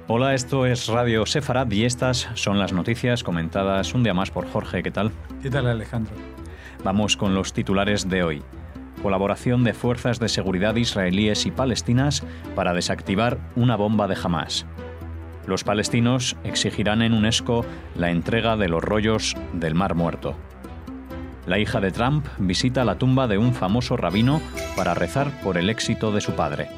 Hola, esto es Radio Sefarad y estas son las noticias comentadas un día más por Jorge. ¿Qué tal? ¿Qué tal, Alejandro? Vamos con los titulares de hoy. Colaboración de fuerzas de seguridad israelíes y palestinas para desactivar una bomba de Hamás. Los palestinos exigirán en UNESCO la entrega de los rollos del Mar Muerto. La hija de Trump visita la tumba de un famoso rabino para rezar por el éxito de su padre.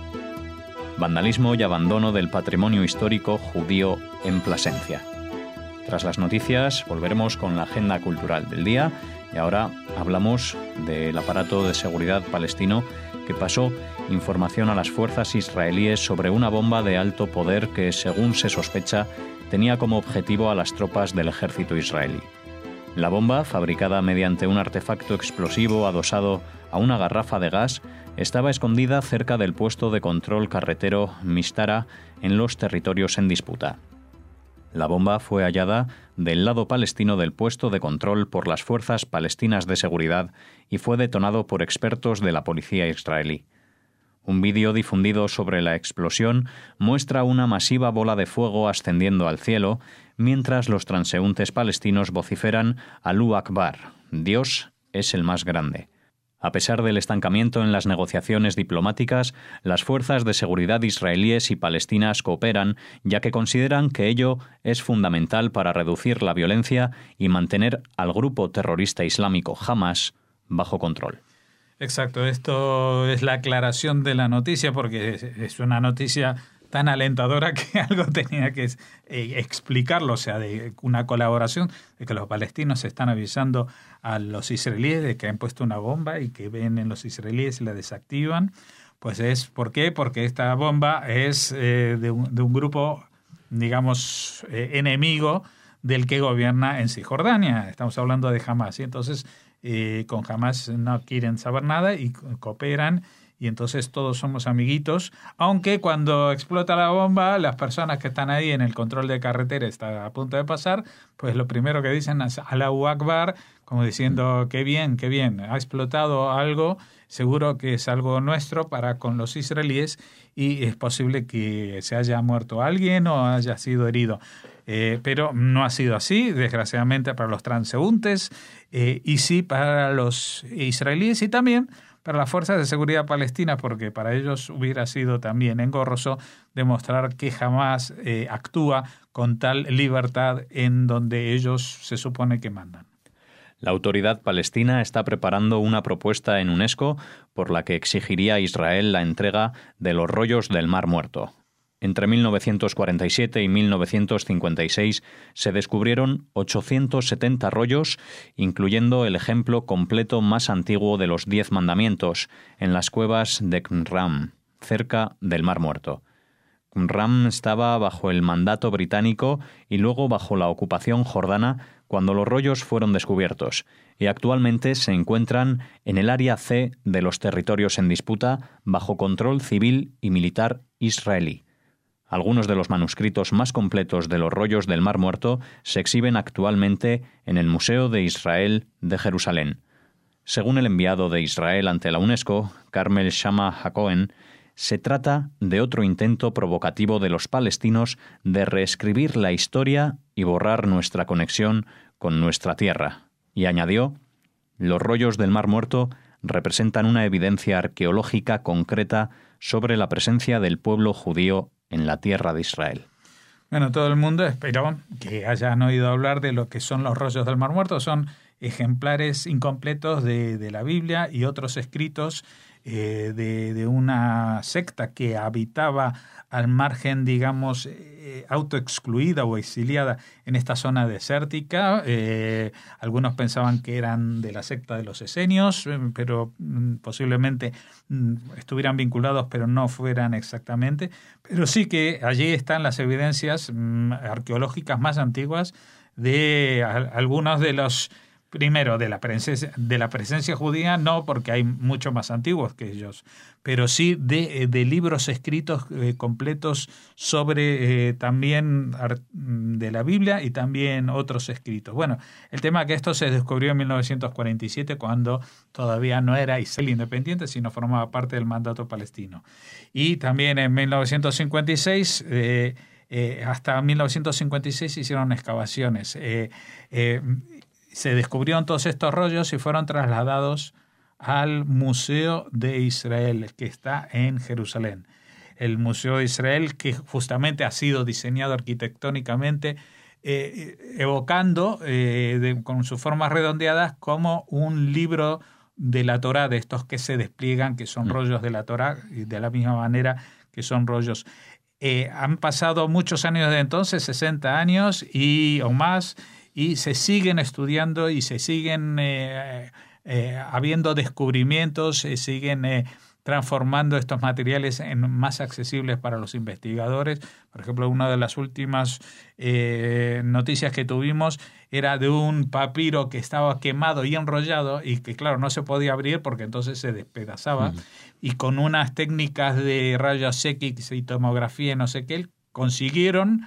Vandalismo y abandono del patrimonio histórico judío en Plasencia. Tras las noticias, volveremos con la agenda cultural del día y ahora hablamos del aparato de seguridad palestino que pasó información a las fuerzas israelíes sobre una bomba de alto poder que, según se sospecha, tenía como objetivo a las tropas del ejército israelí. La bomba, fabricada mediante un artefacto explosivo adosado a una garrafa de gas, estaba escondida cerca del puesto de control carretero Mistara en los territorios en disputa. La bomba fue hallada del lado palestino del puesto de control por las fuerzas palestinas de seguridad y fue detonado por expertos de la policía israelí. Un vídeo difundido sobre la explosión muestra una masiva bola de fuego ascendiendo al cielo, mientras los transeúntes palestinos vociferan Alú Akbar, Dios es el más grande. A pesar del estancamiento en las negociaciones diplomáticas, las fuerzas de seguridad israelíes y palestinas cooperan, ya que consideran que ello es fundamental para reducir la violencia y mantener al grupo terrorista islámico Hamás bajo control. Exacto, esto es la aclaración de la noticia, porque es una noticia tan alentadora que algo tenía que explicarlo, o sea, de una colaboración, de que los palestinos están avisando a los israelíes de que han puesto una bomba y que ven en los israelíes y la desactivan. Pues ¿por qué? Porque esta bomba es de un grupo, digamos, enemigo del que gobierna en Cisjordania. Estamos hablando de Hamás, y entonces con Hamás no quieren saber nada y cooperan. Y entonces todos somos amiguitos, aunque cuando explota la bomba, las personas que están ahí en el control de carretera está a punto de pasar, pues lo primero que dicen es Allahu Akbar, como diciendo, qué bien, ha explotado algo, seguro que es algo nuestro para con los israelíes y es posible que se haya muerto alguien o haya sido herido. Pero no ha sido así, desgraciadamente, para los transeúntes y sí para los israelíes y también para las fuerzas de seguridad palestinas, porque para ellos hubiera sido también engorroso demostrar que jamás actúa con tal libertad en donde ellos se supone que mandan. La autoridad palestina está preparando una propuesta en UNESCO por la que exigiría a Israel la entrega de los rollos del Mar Muerto. Entre 1947 y 1956 se descubrieron 870 rollos, incluyendo el ejemplo completo más antiguo de los 10 mandamientos, en las cuevas de Qumran, cerca del Mar Muerto. Qumran estaba bajo el mandato británico y luego bajo la ocupación jordana cuando los rollos fueron descubiertos, y actualmente se encuentran en el área C de los territorios en disputa bajo control civil y militar israelí. Algunos de los manuscritos más completos de los rollos del Mar Muerto se exhiben actualmente en el Museo de Israel de Jerusalén. Según el enviado de Israel ante la UNESCO, Carmel Shama Hacohen, se trata de otro intento provocativo de los palestinos de reescribir la historia y borrar nuestra conexión con nuestra tierra. Y añadió, los rollos del Mar Muerto representan una evidencia arqueológica concreta sobre la presencia del pueblo judío en la tierra de Israel. Bueno, todo el mundo espero que hayan oído hablar de lo que son los rollos del Mar Muerto. Son ejemplares incompletos de la Biblia y otros escritos de una secta que habitaba al margen, digamos, autoexcluida o exiliada en esta zona desértica. Algunos pensaban que eran de la secta de los esenios, pero posiblemente estuvieran vinculados, pero no fueran exactamente. Pero sí que allí están las evidencias arqueológicas más antiguas de algunos de los... Primero, de la presencia judía, no, porque hay mucho más antiguos que ellos, pero sí de libros escritos completos sobre también de la Biblia y también otros escritos. Bueno, el tema es que esto se descubrió en 1947, cuando todavía no era Israel independiente, sino formaba parte del mandato palestino. Y también en 1956 hasta 1956 se hicieron excavaciones. Se descubrieron todos estos rollos y fueron trasladados al Museo de Israel, que está en Jerusalén. El Museo de Israel, que justamente ha sido diseñado arquitectónicamente, evocando con sus formas redondeadas como un libro de la Torá, de estos que se despliegan, que son rollos de la Torá, y de la misma manera que son rollos. Han pasado muchos años desde entonces, 60 años o más, y se siguen estudiando y se siguen habiendo descubrimientos, se siguen transformando estos materiales en más accesibles para los investigadores. Por ejemplo, una de las últimas noticias que tuvimos era de un papiro que estaba quemado y enrollado y que, claro, no se podía abrir porque entonces se despedazaba. Y con unas técnicas de rayos X y tomografía, no sé qué, consiguieron,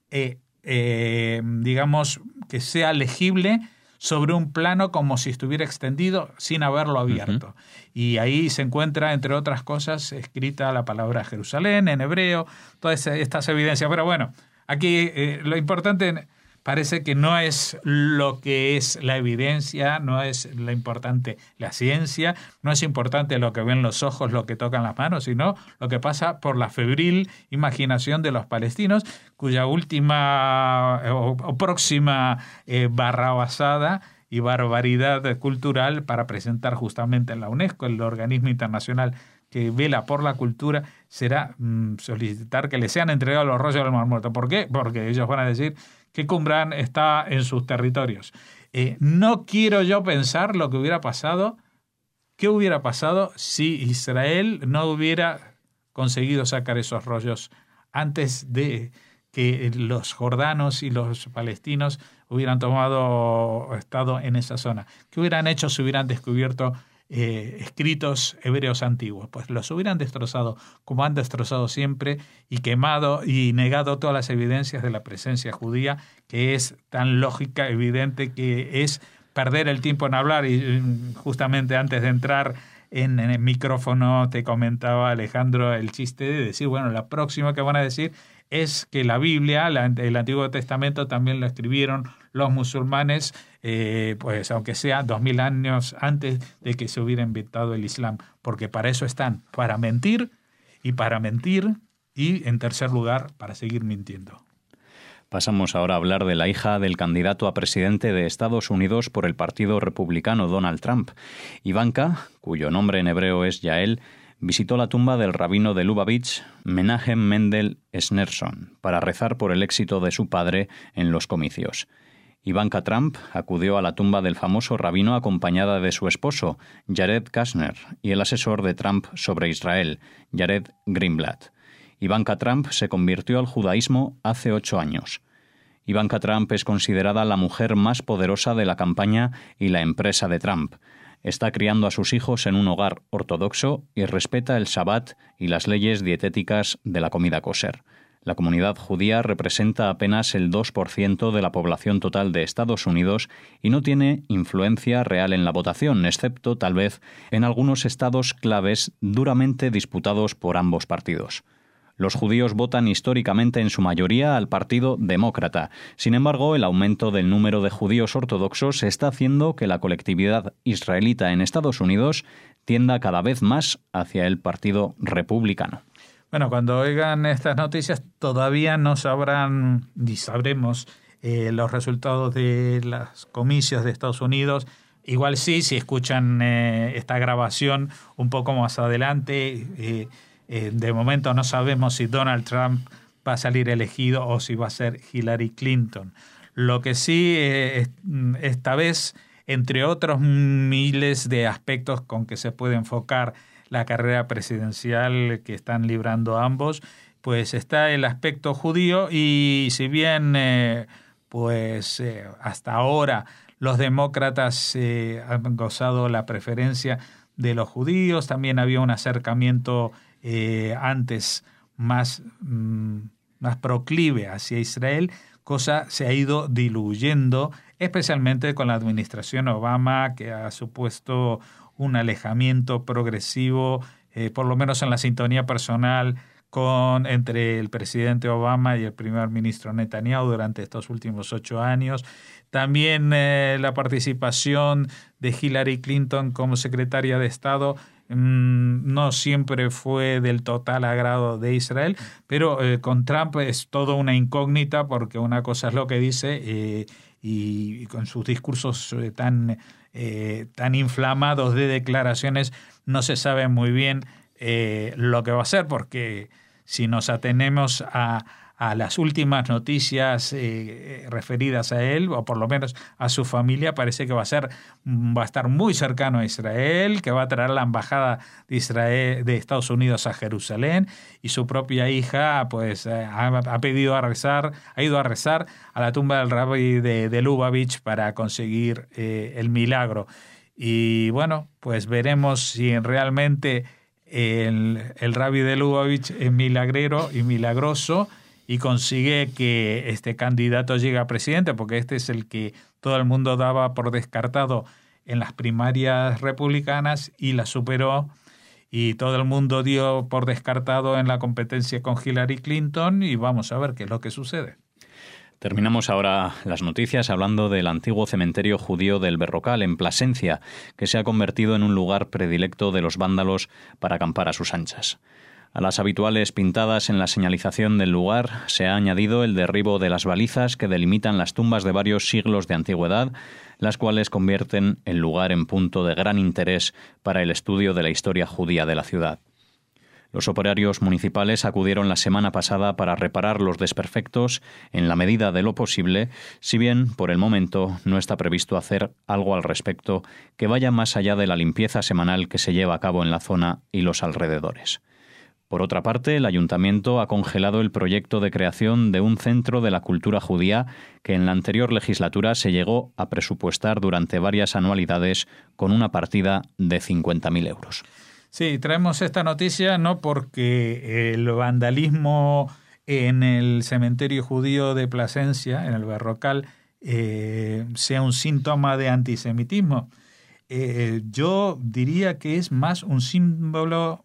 digamos, que sea legible sobre un plano como si estuviera extendido sin haberlo abierto. Y ahí se encuentra, entre otras cosas, escrita la palabra Jerusalén en hebreo, todas estas evidencias. Pero bueno, aquí lo importante parece que no es lo que es la evidencia, no es lo importante la ciencia, no es importante lo que ven los ojos, lo que tocan las manos, sino lo que pasa por la febril imaginación de los palestinos, cuya última o próxima barrabasada y barbaridad cultural para presentar justamente en la UNESCO, el organismo internacional que vela por la cultura, será solicitar que le sean entregados los rollos del Mar Muerto. ¿Por qué? Porque ellos van a decir que Qumran está en sus territorios. No quiero yo pensar lo que hubiera pasado, qué hubiera pasado si Israel no hubiera conseguido sacar esos rollos antes de que los jordanos y los palestinos hubieran estado en esa zona. ¿Qué hubieran hecho si hubieran descubierto escritos hebreos antiguos? Pues los hubieran destrozado, como han destrozado siempre, y quemado y negado todas las evidencias de la presencia judía, que es tan lógica, evidente, que es perder el tiempo en hablar. Y justamente antes de entrar en el micrófono te comentaba, Alejandro, el chiste de decir, bueno, la próxima que van a decir es que la Biblia, el Antiguo Testamento, también lo escribieron los musulmanes, pues aunque sea 2000 años antes de que se hubiera inventado el Islam, porque para eso están, para mentir, y en tercer lugar, para seguir mintiendo. Pasamos ahora a hablar de la hija del candidato a presidente de Estados Unidos por el Partido Republicano, Donald Trump. Ivanka, cuyo nombre en hebreo es Yael, visitó la tumba del rabino de Lubavitch, Menachem Mendel Schneerson, para rezar por el éxito de su padre en los comicios. Ivanka Trump acudió a la tumba del famoso rabino acompañada de su esposo, Jared Kushner, y el asesor de Trump sobre Israel, Jared Greenblatt. Ivanka Trump se convirtió al judaísmo hace 8 años. Ivanka Trump es considerada la mujer más poderosa de la campaña y la empresa de Trump. Está criando a sus hijos en un hogar ortodoxo y respeta el Shabbat y las leyes dietéticas de la comida kosher. La comunidad judía representa apenas el 2% de la población total de Estados Unidos y no tiene influencia real en la votación, excepto, tal vez, en algunos estados claves duramente disputados por ambos partidos. Los judíos votan históricamente en su mayoría al Partido Demócrata. Sin embargo, el aumento del número de judíos ortodoxos está haciendo que la colectividad israelita en Estados Unidos tienda cada vez más hacia el Partido Republicano. Bueno, cuando oigan estas noticias todavía no sabrán ni sabremos los resultados de los comicios de Estados Unidos. Igual sí, si escuchan esta grabación un poco más adelante, de momento no sabemos si Donald Trump va a salir elegido o si va a ser Hillary Clinton. Lo que sí, esta vez, entre otros miles de aspectos con que se puede enfocar la carrera presidencial que están librando ambos, pues está el aspecto judío y si bien hasta ahora los demócratas han gozado la preferencia de los judíos, también había un acercamiento antes más proclive hacia Israel, cosa se ha ido diluyendo, especialmente con la administración Obama, que ha supuesto un alejamiento progresivo, por lo menos en la sintonía personal entre el presidente Obama y el primer ministro Netanyahu durante estos últimos 8 años. También la participación de Hillary Clinton como secretaria de Estado no siempre fue del total agrado de Israel, pero con Trump es todo una incógnita, porque una cosa es lo que dice y con sus discursos tan inflamados de declaraciones no se sabe muy bien lo que va a hacer, porque si nos atenemos a las últimas noticias referidas a él, o por lo menos a su familia, parece que va a estar muy cercano a Israel, que va a traer la embajada de Estados Unidos a Jerusalén, y su propia hija pues ha ido a rezar a la tumba del rabí de Lubavitch para conseguir el milagro. Y bueno, pues veremos si realmente el rabí de Lubavitch es milagrero y milagroso y consigue que este candidato llegue a presidente, porque este es el que todo el mundo daba por descartado en las primarias republicanas y la superó, y todo el mundo dio por descartado en la competencia con Hillary Clinton, y vamos a ver qué es lo que sucede. Terminamos ahora las noticias hablando del antiguo cementerio judío del Berrocal, en Plasencia, que se ha convertido en un lugar predilecto de los vándalos para acampar a sus anchas. A las habituales pintadas en la señalización del lugar se ha añadido el derribo de las balizas que delimitan las tumbas de varios siglos de antigüedad, las cuales convierten el lugar en punto de gran interés para el estudio de la historia judía de la ciudad. Los operarios municipales acudieron la semana pasada para reparar los desperfectos en la medida de lo posible, si bien por el momento no está previsto hacer algo al respecto que vaya más allá de la limpieza semanal que se lleva a cabo en la zona y los alrededores. Por otra parte, el ayuntamiento ha congelado el proyecto de creación de un centro de la cultura judía que en la anterior legislatura se llegó a presupuestar durante varias anualidades con una partida de 50.000 euros. Sí, traemos esta noticia no porque el vandalismo en el cementerio judío de Plasencia, en el Berrocal, sea un síntoma de antisemitismo. Yo diría que es más un símbolo,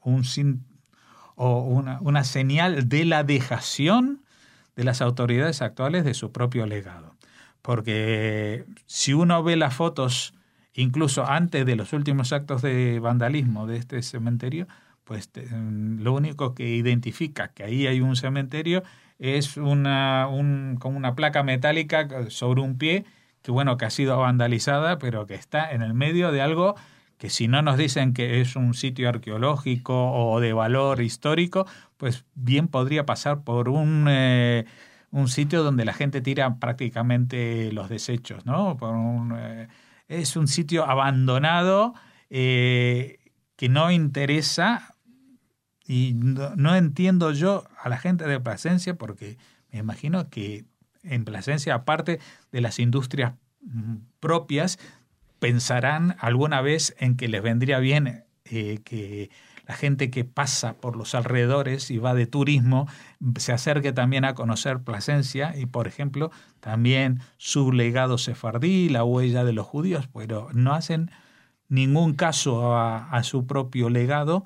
o una señal de la dejación de las autoridades actuales de su propio legado. Porque si uno ve las fotos, incluso antes de los últimos actos de vandalismo de este cementerio, pues lo único que identifica que ahí hay un cementerio es como una placa metálica sobre un pie que ha sido vandalizada, pero que está en el medio de algo que, si no nos dicen que es un sitio arqueológico o de valor histórico, pues bien podría pasar por un sitio donde la gente tira prácticamente los desechos, ¿no? Es un sitio abandonado que no interesa, y no entiendo yo a la gente de Plasencia, porque me imagino que en Plasencia, aparte de las industrias propias, pensarán alguna vez en que les vendría bien que la gente que pasa por los alrededores y va de turismo se acerque también a conocer Plasencia y, por ejemplo, también su legado sefardí, la huella de los judíos, pero no hacen ningún caso a su propio legado,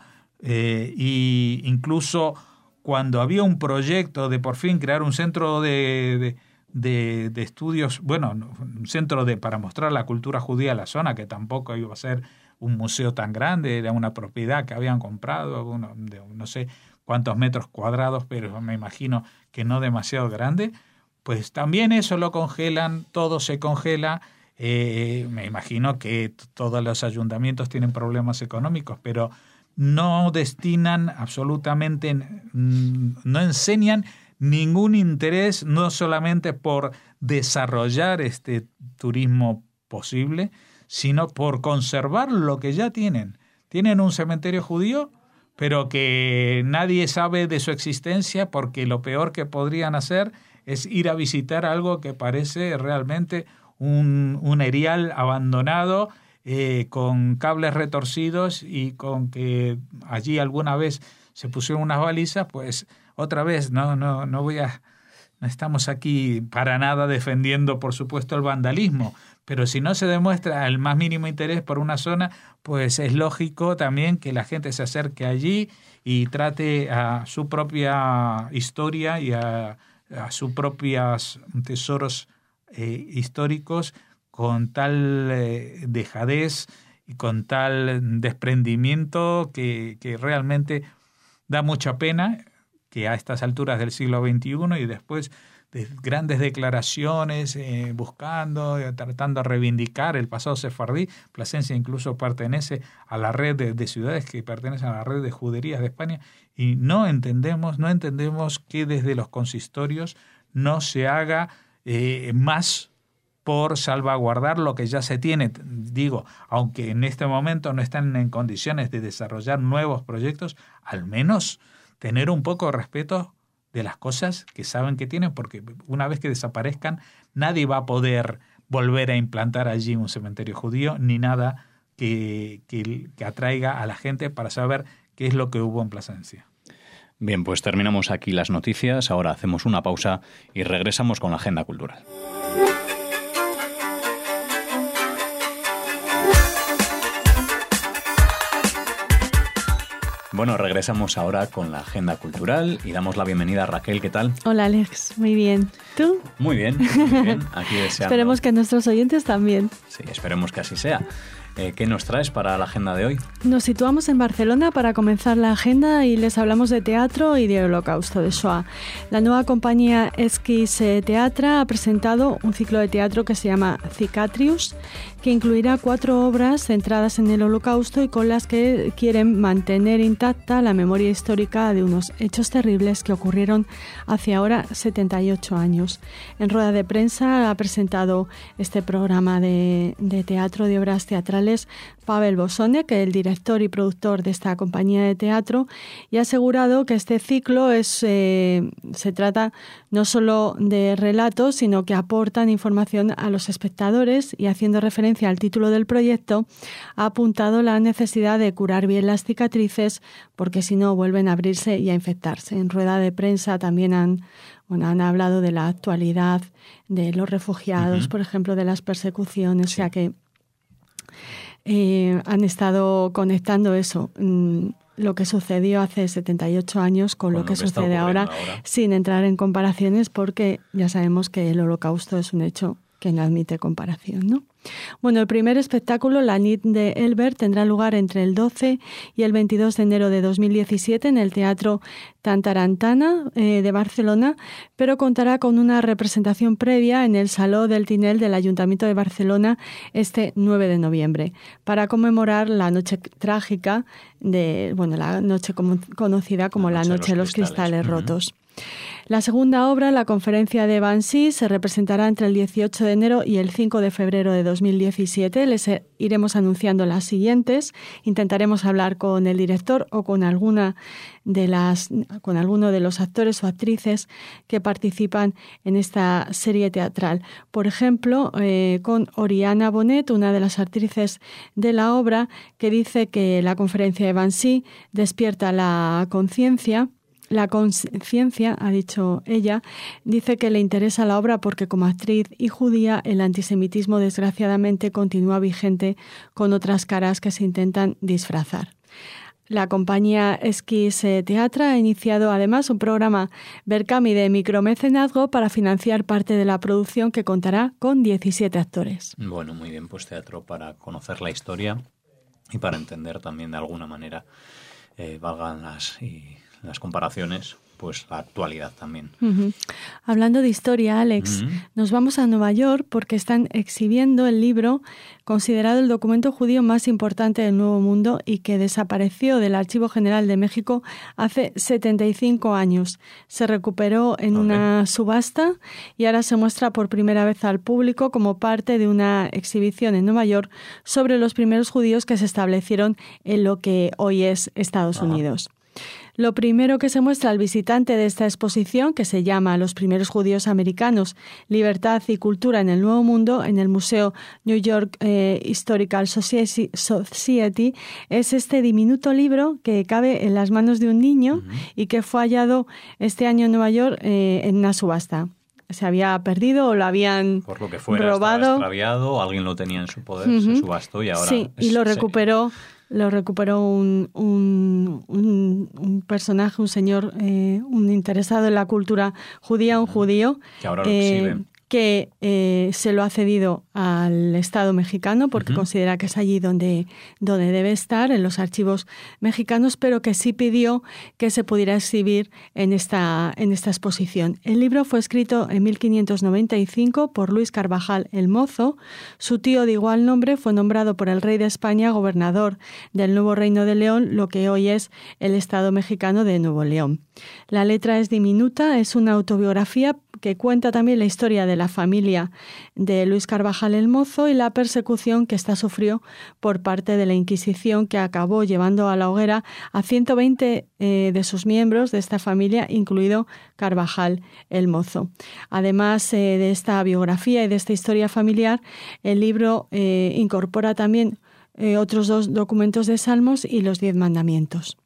y incluso cuando había un proyecto de por fin crear un centro de estudios, un centro para mostrar la cultura judía en la zona, que tampoco iba a ser un museo tan grande, era una propiedad que habían comprado, de no sé cuántos metros cuadrados, pero me imagino que no demasiado grande, pues también eso lo congelan, todo se congela. Me imagino que todos los ayuntamientos tienen problemas económicos, pero no destinan absolutamente, no enseñan ningún interés, no solamente por desarrollar este turismo posible, sino por conservar lo que ya tienen. Tienen un cementerio judío, pero que nadie sabe de su existencia, porque lo peor que podrían hacer es ir a visitar algo que parece realmente un erial abandonado, con cables retorcidos, y con que allí alguna vez se pusieron unas balizas. Pues otra vez no no estamos aquí para nada defendiendo, por supuesto, el vandalismo, pero si no se demuestra el más mínimo interés por una zona, pues es lógico también que la gente se acerque allí y trate a su propia historia y a sus propios tesoros históricos con tal dejadez y con tal desprendimiento que realmente da mucha pena que a estas alturas del siglo XXI y después de grandes declaraciones buscando, tratando de reivindicar el pasado sefardí. Plasencia incluso pertenece a la red de ciudades que pertenecen a la red de juderías de España y no entendemos que desde los consistorios no se haga más por salvaguardar lo que ya se tiene. Digo, aunque en este momento no están en condiciones de desarrollar nuevos proyectos, al menos tener un poco de respeto de las cosas que saben que tienen, porque una vez que desaparezcan, nadie va a poder volver a implantar allí un cementerio judío, ni nada que atraiga a la gente para saber qué es lo que hubo en Plasencia. Bien, pues terminamos aquí las noticias, ahora hacemos una pausa y regresamos con la agenda cultural. Bueno, regresamos ahora con la agenda cultural y damos la bienvenida a Raquel. ¿Qué tal? Hola, Alex. Muy bien. ¿Tú? Muy bien, muy bien. Aquí deseando. Esperemos que nuestros oyentes también. Sí, esperemos que así sea. ¿Qué nos traes para la agenda de hoy? Nos situamos en Barcelona para comenzar la agenda y les hablamos de teatro y de Holocausto, de Shoah. La nueva compañía Esquís Teatra ha presentado un ciclo de teatro que se llama Cicatrius, que incluirá 4 obras centradas en el Holocausto y con las que quieren mantener intacta la memoria histórica de unos hechos terribles que ocurrieron hace ahora 78 años. En rueda de prensa ha presentado este programa de teatro, de obras teatrales, Pavel Bosone, que es el director y productor de esta compañía de teatro, y ha asegurado que este ciclo se trata no solo de relatos, sino que aportan información a los espectadores, y haciendo referencia al título del proyecto, ha apuntado la necesidad de curar bien las cicatrices, porque si no vuelven a abrirse y a infectarse. En rueda de prensa también han hablado de la actualidad de los refugiados, por ejemplo, de las persecuciones, o sea que han estado conectando eso, lo que sucedió hace 78 años con lo que sucede ahora, sin entrar en comparaciones, porque ya sabemos que el Holocausto es un hecho que no admite comparación, ¿no? Bueno, el primer espectáculo, La Nit de Elber, tendrá lugar entre el 12 y el 22 de enero de 2017 en el Teatro Tantarantana de Barcelona, pero contará con una representación previa en el Saló del Tinel del Ayuntamiento de Barcelona este 9 de noviembre, para conmemorar la noche trágica la noche conocida como la Noche de los Cristales Rotos. La segunda obra, La Conferencia de Bansi, se representará entre el 18 de enero y el 5 de febrero de 2017. Les iremos anunciando las siguientes. Intentaremos hablar con el director o con alguno de los actores o actrices que participan en esta serie teatral. Por ejemplo, con Oriana Bonet, una de las actrices de la obra, que dice que la Conferencia de Bansi despierta la conciencia. La conciencia, ha dicho ella, dice que le interesa la obra porque como actriz y judía el antisemitismo desgraciadamente continúa vigente con otras caras que se intentan disfrazar. La compañía Esquís Teatra ha iniciado además un programa Berkami de micromecenazgo para financiar parte de la producción, que contará con 17 actores. Bueno, muy bien, pues teatro para conocer la historia y para entender también de alguna manera, valgan las comparaciones, pues la actualidad también. Hablando de historia, Alex, nos vamos a Nueva York porque están exhibiendo el libro considerado el documento judío más importante del Nuevo Mundo y que desapareció del Archivo General de México hace 75 años. Se recuperó en una subasta y ahora se muestra por primera vez al público como parte de una exhibición en Nueva York sobre los primeros judíos que se establecieron en lo que hoy es Estados Unidos. Lo primero que se muestra al visitante de esta exposición, que se llama Los primeros judíos americanos, libertad y cultura en el Nuevo Mundo, en el Museo New York Historical Society, es este diminuto libro que cabe en las manos de un niño y que fue hallado este año en Nueva York en una subasta. se había perdido o lo habían por lo que fuera, robado. Estaba extraviado, alguien lo tenía en su poder, se subastó y ahora... Sí, y lo recuperó un personaje, un señor, un interesado en la cultura judía, un judío, que ahora lo exhibe. Que se lo ha cedido al Estado mexicano porque considera que es allí donde debe estar, en los archivos mexicanos, pero que sí pidió que se pudiera exhibir en esta exposición. El libro fue escrito en 1595 por Luis Carvajal el Mozo. Su tío de igual nombre fue nombrado por el rey de España gobernador del nuevo Reino de León, lo que hoy es el Estado mexicano de Nuevo León. La letra es diminuta, es una autobiografía que cuenta también la historia de la familia de Luis Carvajal el Mozo y la persecución que ésta sufrió por parte de la Inquisición, que acabó llevando a la hoguera a 120 de sus miembros de esta familia, incluido Carvajal el Mozo. Además de esta biografía y de esta historia familiar, el libro incorpora también otros 2 documentos de Salmos y los 10 mandamientos.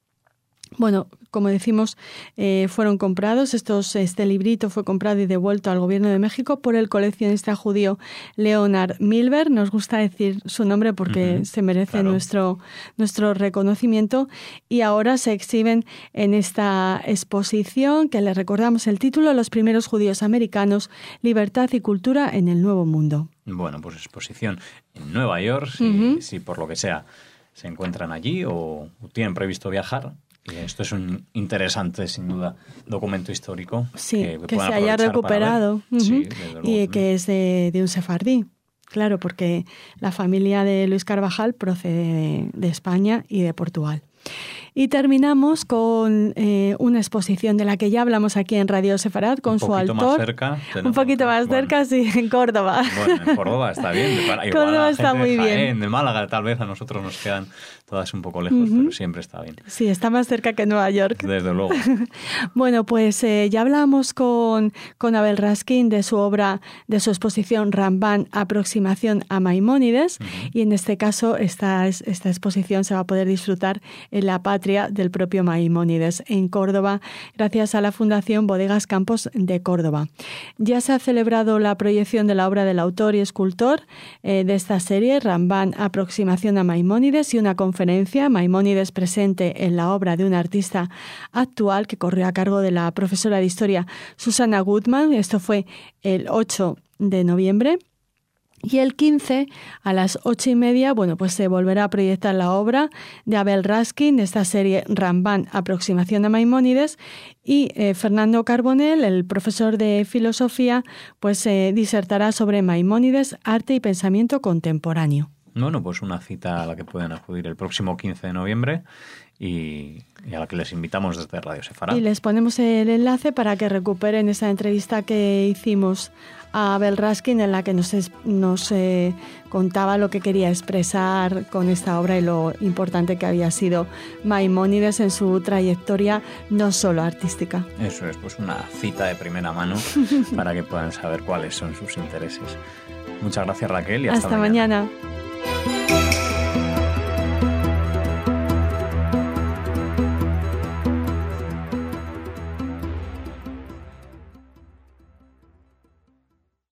Bueno, como decimos, fueron comprados. Este librito fue comprado y devuelto al Gobierno de México por el coleccionista judío Leonard Milber. Nos gusta decir su nombre porque se merece nuestro reconocimiento. Y ahora se exhiben en esta exposición, que le recordamos el título, Los primeros judíos americanos, libertad y cultura en el Nuevo Mundo. Bueno, pues exposición en Nueva York, si por lo que sea se encuentran allí o tienen previsto viajar. Y esto es un interesante, sin duda, documento histórico. Sí, que se haya recuperado y que es de un sefardí. Claro, porque la familia de Luis Carvajal procede de España y de Portugal. Y terminamos con una exposición de la que ya hablamos aquí en Radio Sefarad con su autor. Un poquito más cerca, sí, en Córdoba. Bueno, en Córdoba está bien. Córdoba está muy bien. De Málaga tal vez a nosotros nos quedan todas un poco lejos, pero siempre está bien. Sí, está más cerca que Nueva York. Desde luego. Bueno, pues ya hablamos con Abel Raskin de su obra, de su exposición Rambán, Aproximación a Maimónides, y en este caso esta exposición se va a poder disfrutar en la patria del propio Maimónides, en Córdoba, gracias a la Fundación Bodegas Campos de Córdoba. Ya se ha celebrado la proyección de la obra del autor y escultor de esta serie, Rambán, Aproximación a Maimónides, y una conferencia, Maimónides presente en la obra, de un artista actual, que corrió a cargo de la profesora de Historia Susana Goodman. Esto fue el 8 de noviembre. Y el 15, a las 8:30, bueno, pues se volverá a proyectar la obra de Abel Raskin, de esta serie Rambán, Aproximación a Maimónides, y Fernando Carbonell, el profesor de filosofía, pues disertará sobre Maimónides, arte y pensamiento contemporáneo. Bueno, pues una cita a la que pueden acudir el próximo 15 de noviembre y a la que les invitamos desde Radio Sefarad. Y les ponemos el enlace para que recuperen esa entrevista que hicimos a Abel Raskin, en la que nos contaba lo que quería expresar con esta obra y lo importante que había sido Maimónides en su trayectoria, no solo artística. Eso es, pues una cita de primera mano para que puedan saber cuáles son sus intereses. Muchas gracias, Raquel, y hasta mañana.